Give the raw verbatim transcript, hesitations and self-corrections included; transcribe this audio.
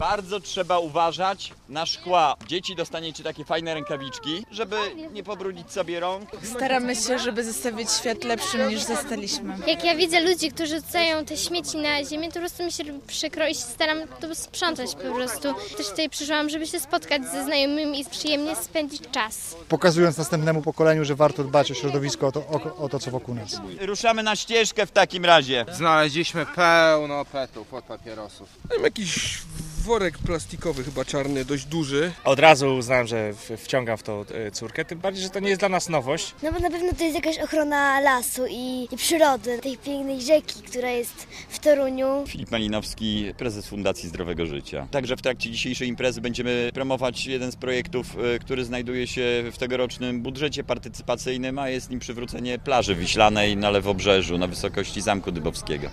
Bardzo trzeba uważać na szkła. Dzieci dostaniecie takie fajne rękawiczki, żeby nie pobrudzić sobie rąk. Staramy się, żeby zostawić świat lepszym niż zastaliśmy. Jak ja widzę ludzi, którzy rzucają te śmieci na ziemię, to po prostu mi się przykro i się staram to sprzątać po prostu. Też tutaj przyszłam, żeby się spotkać ze znajomymi i przyjemnie spędzić czas. Pokazując następnemu pokoleniu, że warto dbać o środowisko, o to, o, o to co wokół nas. Ruszamy na ścieżkę w takim razie. Znaleźliśmy pełno petów od papierosów. Mam jakiś worek plastikowy, chyba czarny, dość duży. Od razu uznałem, że wciągam w to córkę, tym bardziej, że to nie jest dla nas nowość. No bo na pewno to jest jakaś ochrona lasu i, i przyrody, tej pięknej rzeki, która jest w Toruniu. Filip Malinowski, prezes Fundacji Zdrowego Życia. Także w trakcie dzisiejszej imprezy będziemy promować jeden z projektów, który znajduje się w tegorocznym budżecie partycypacyjnym, a jest nim przywrócenie plaży wiślanej na Lewobrzeżu, na wysokości Zamku Dybowskiego.